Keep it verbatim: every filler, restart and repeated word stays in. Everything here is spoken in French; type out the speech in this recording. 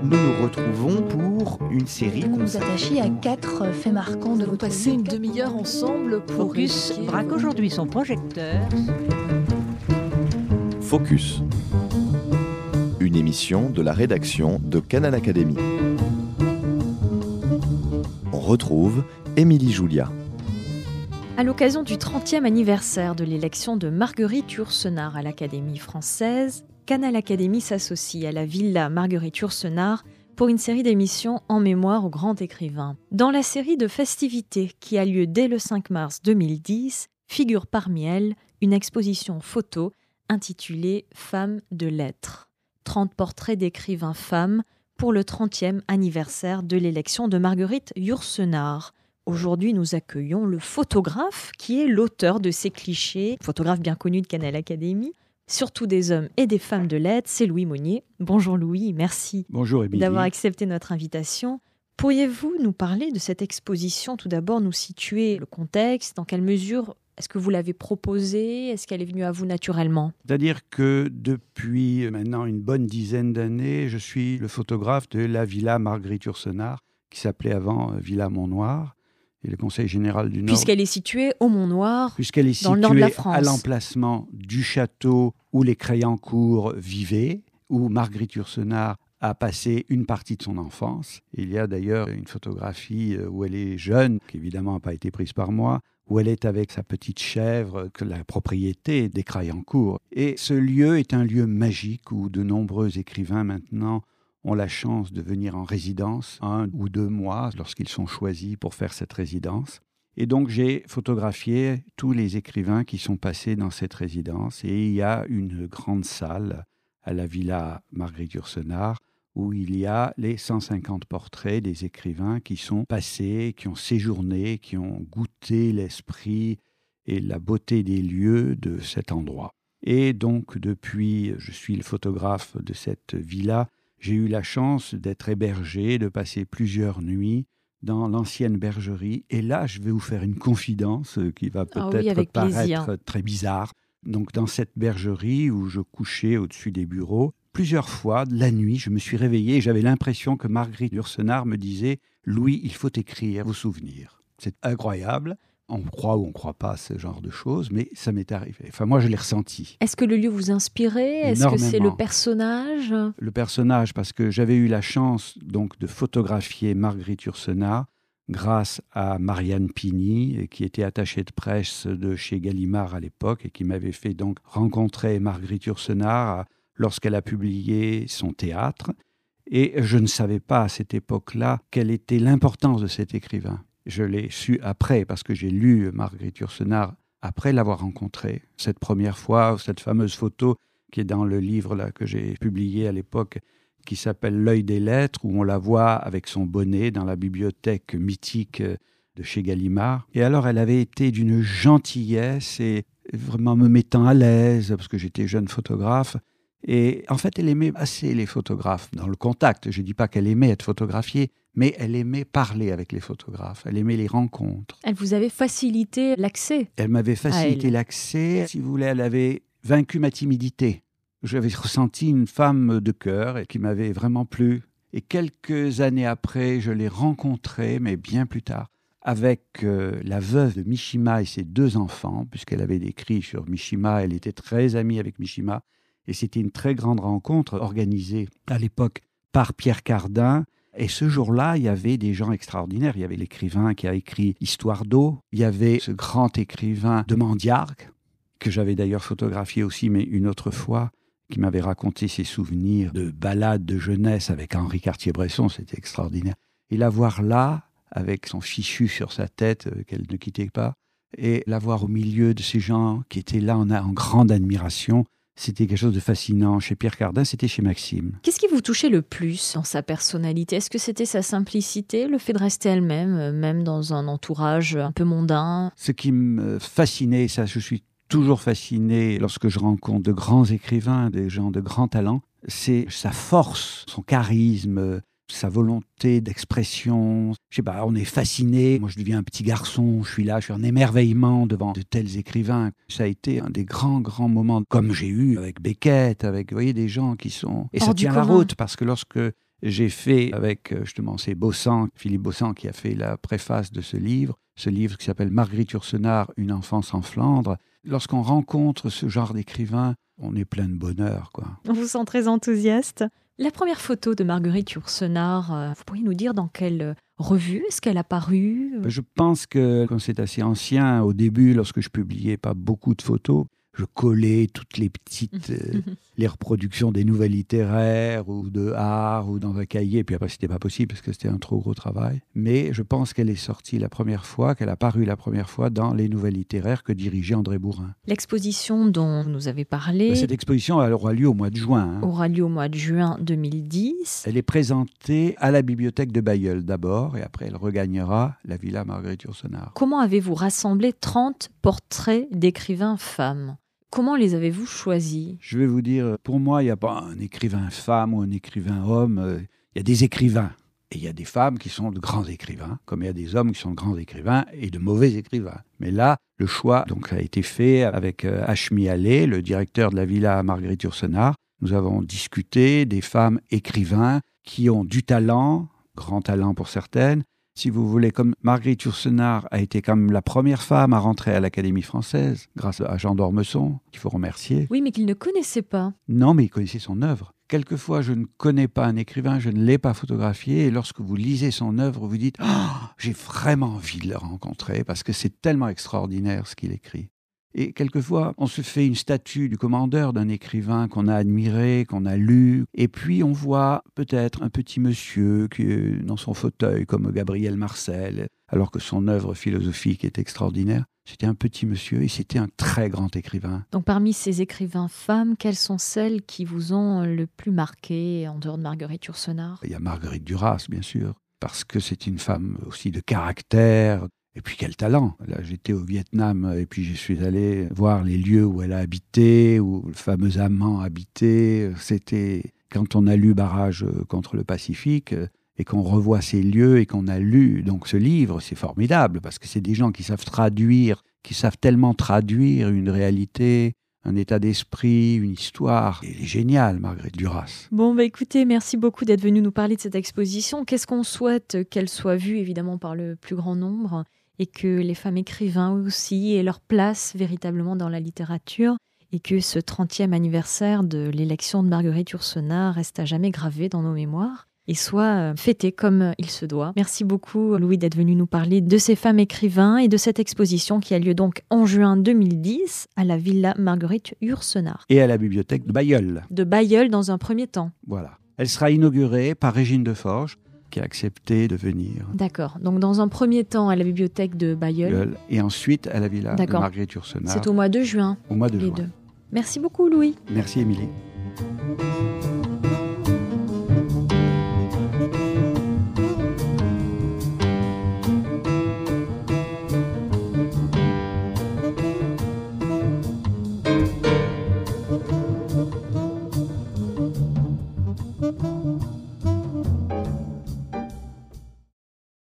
nous nous retrouvons pour une série Vous nous consacrée... attachez à quatre faits marquants de Nous votre passer vie. une demi-heure ensemble pour Focus évoquer- braque aujourd'hui son projecteur. Focus. Une émission de la rédaction de Canal Académie. On retrouve Émilie Julia. À l'occasion du trentième anniversaire de l'élection de Marguerite Yourcenar à l'Académie française, Canal Académie s'associe à la Villa Marguerite Yourcenar pour une série d'émissions en mémoire au grand écrivain. Dans la série de festivités qui a lieu dès le cinq mars deux mille dix, figure parmi elles une exposition photo intitulée « Femmes de lettres ». trente portraits d'écrivains femmes pour le trentième anniversaire de l'élection de Marguerite Yourcenar. Aujourd'hui, nous accueillons le photographe qui est l'auteur de ces clichés, photographe bien connu de Canal Académie, surtout des hommes et des femmes de lettres, c'est Louis Monnier. Bonjour Louis, merci Bonjour Émilie. d'avoir accepté notre invitation. Pourriez-vous nous parler de cette exposition, tout d'abord nous situer le contexte, dans quelle mesure est-ce que vous l'avez proposée, est-ce qu'elle est venue à vous naturellement ? C'est-à-dire que depuis maintenant une bonne dizaine d'années, je suis le photographe de la Villa Marguerite Yourcenar, qui s'appelait avant Villa Mont-Noir, et le Conseil général du Nord. Puisqu'elle est située au Mont-Noir, Puisqu'elle est dans le nord de la située France. à l'emplacement du château où les Créancourt vivaient, où Marguerite Yourcenar a passé une partie de son enfance. Il y a d'ailleurs une photographie où elle est jeune, qui évidemment n'a pas été prise par moi, où elle est avec sa petite chèvre, que la propriété des Créancourt. Et ce lieu est un lieu magique où de nombreux écrivains maintenant ont la chance de venir en résidence, un ou deux mois, lorsqu'ils sont choisis pour faire cette résidence. Et donc, j'ai photographié tous les écrivains qui sont passés dans cette résidence. Et il y a une grande salle à la Villa Marguerite Yourcenar où il y a les cent cinquante portraits des écrivains qui sont passés, qui ont séjourné, qui ont goûté l'esprit et la beauté des lieux de cet endroit. Et donc, depuis, je suis le photographe de cette villa, j'ai eu la chance d'être hébergé, de passer plusieurs nuits dans l'ancienne bergerie. Et là, je vais vous faire une confidence qui va peut-être Ah oui, avec paraître plaisir. très bizarre. Donc, dans cette bergerie où je couchais au-dessus des bureaux, plusieurs fois, la nuit, je me suis réveillé et j'avais l'impression que Marguerite Yourcenar me disait « Louis, il faut écrire vos souvenirs ». C'est incroyable. On croit ou on ne croit pas à ce genre de choses, mais ça m'est arrivé. Enfin, moi, je l'ai ressenti. Est-ce que le lieu vous inspirait ? Est-ce que c'est le Énormément. personnage ? Le personnage, parce que j'avais eu la chance donc de photographier Marguerite Yourcenar grâce à Marianne Pini, qui était attachée de presse de chez Gallimard à l'époque et qui m'avait fait donc rencontrer Marguerite Yourcenar lorsqu'elle a publié son théâtre. Et je ne savais pas à cette époque-là quelle était l'importance de cet écrivain. Je l'ai su après, parce que j'ai lu Marguerite Yourcenar après l'avoir rencontrée. Cette première fois, cette fameuse photo qui est dans le livre là, que j'ai publié à l'époque, qui s'appelle « L'œil des lettres », où on la voit avec son bonnet dans la bibliothèque mythique de chez Gallimard. Et alors, elle avait été d'une gentillesse et vraiment me mettant à l'aise, parce que j'étais jeune photographe. Et en fait, elle aimait assez les photographes dans le contact. Je ne dis pas qu'elle aimait être photographiée, mais elle aimait parler avec les photographes. Elle aimait les rencontres. Elle vous avait facilité l'accès. Elle m'avait facilité elle. l'accès. Si vous voulez, elle avait vaincu ma timidité. J'avais ressenti une femme de cœur et qui m'avait vraiment plu. Et quelques années après, je l'ai rencontrée, mais bien plus tard, avec euh, la veuve de Mishima et ses deux enfants, puisqu'elle avait écrit sur Mishima. Elle était très amie avec Mishima. Et c'était une très grande rencontre organisée à l'époque par Pierre Cardin. Et ce jour-là, il y avait des gens extraordinaires. Il y avait l'écrivain qui a écrit Histoire d'eau. Il y avait ce grand écrivain de Mandiargue, que j'avais d'ailleurs photographié aussi, mais une autre fois, qui m'avait raconté ses souvenirs de balades de jeunesse avec Henri Cartier-Bresson. C'était extraordinaire. Et la voir là, avec son fichu sur sa tête, euh, qu'elle ne quittait pas, et la voir au milieu de ces gens qui étaient là en, en grande admiration, c'était quelque chose de fascinant. Chez Pierre Cardin, c'était chez Maxime. Qu'est-ce qui vous touchait le plus dans sa personnalité ? Est-ce que c'était sa simplicité, le fait de rester elle-même, même dans un entourage un peu mondain ? Ce qui me fascinait, ça, je suis toujours fasciné lorsque je rencontre de grands écrivains, des gens de grand talent, c'est sa force, son charisme, sa volonté d'expression. Je sais pas, on est fasciné. Moi, je deviens un petit garçon, je suis là, je suis en émerveillement devant de tels écrivains. Ça a été un des grands, grands moments, comme j'ai eu avec Beckett, avec, vous voyez, des gens qui sont... Et Hors ça du tient la commun. route, parce que lorsque j'ai fait avec, justement, c'est Baussan, Philippe Baussan qui a fait la préface de ce livre, ce livre qui s'appelle Marguerite Yourcenar, Une enfance en Flandre. Lorsqu'on rencontre ce genre d'écrivain, on est plein de bonheur, quoi. On vous sent très enthousiaste. La première photo de Marguerite Yourcenar, euh, vous pourriez nous dire dans quelle revue est-ce qu'elle a paru ? Je pense que, comme c'est assez ancien, au début, lorsque je publiais pas beaucoup de photos, je collais toutes les petites euh, les reproductions des nouvelles littéraires ou de art ou dans un cahier. Puis après, c'était pas possible parce que c'était un trop gros travail. Mais je pense qu'elle est sortie la première fois, qu'elle a paru la première fois dans les nouvelles littéraires que dirigeait André Bourin. L'exposition dont vous nous avez parlé Cette exposition elle aura lieu au mois de juin. Hein. aura lieu au mois de juin deux mille dix. Elle est présentée à la bibliothèque de Bailleul d'abord et après elle regagnera la Villa Marguerite Yourcenar. Comment avez-vous rassemblé trente portraits d'écrivains femmes ? Comment les avez-vous choisis ? Je vais vous dire, pour moi, il n'y a pas un écrivain femme ou un écrivain homme. Il y a des écrivains. Et il y a des femmes qui sont de grands écrivains, comme il y a des hommes qui sont de grands écrivains et de mauvais écrivains. Mais là, le choix donc, a été fait avec Hachmi Allais, le directeur de la Villa Marguerite Yourcenar. Nous avons discuté des femmes écrivains qui ont du talent, grand talent pour certaines. Si vous voulez, comme Marguerite Yourcenar a été quand même la première femme à rentrer à l'Académie française, grâce à Jean d'Ormesson, qu'il faut remercier. Oui, mais qu'il ne connaissait pas. Non, mais il connaissait son œuvre. Quelquefois, je ne connais pas un écrivain, je ne l'ai pas photographié, et lorsque vous lisez son œuvre, vous dites oh, « j'ai vraiment envie de le rencontrer, parce que c'est tellement extraordinaire ce qu'il écrit ». Et quelquefois, on se fait une statue du commandeur d'un écrivain qu'on a admiré, qu'on a lu, et puis on voit peut-être un petit monsieur qui est dans son fauteuil, comme Gabriel Marcel, alors que son œuvre philosophique est extraordinaire. C'était un petit monsieur et c'était un très grand écrivain. Donc parmi ces écrivains femmes, quelles sont celles qui vous ont le plus marqué en dehors de Marguerite Yourcenar ? Il y a Marguerite Duras, bien sûr, parce que c'est une femme aussi de caractère. Et puis quel talent. Là, j'étais au Vietnam et puis je suis allé voir les lieux où elle a habité, où le fameux amant habitait. C'était quand on a lu Barrage contre le Pacifique et qu'on revoit ces lieux et qu'on a lu donc ce livre, c'est formidable parce que c'est des gens qui savent traduire, qui savent tellement traduire une réalité, un état d'esprit, une histoire. Elle est géniale, Marguerite Duras. Bon, bah écoutez, merci beaucoup d'être venu nous parler de cette exposition. Qu'est-ce qu'on souhaite qu'elle soit vue, évidemment, par le plus grand nombre et que les femmes écrivains aussi aient leur place véritablement dans la littérature et que ce trentième anniversaire de l'élection de Marguerite Yourcenar reste à jamais gravé dans nos mémoires et soit fêté comme il se doit. Merci beaucoup, Louis, d'être venu nous parler de ces femmes écrivains et de cette exposition qui a lieu donc en juin deux mille dix à la Villa Marguerite Yourcenar. Et à la bibliothèque de Bailleul. De Bailleul dans un premier temps. Voilà. Elle sera inaugurée par Régine Deforges, qui a accepté de venir. D'accord. Donc, dans un premier temps, à la bibliothèque de Bailleul. Et ensuite, à la Villa D'accord. de Marguerite Yourcenar. C'est au mois de juin. Au mois de les juin. deux. Merci beaucoup, Louis. Merci, Émilie.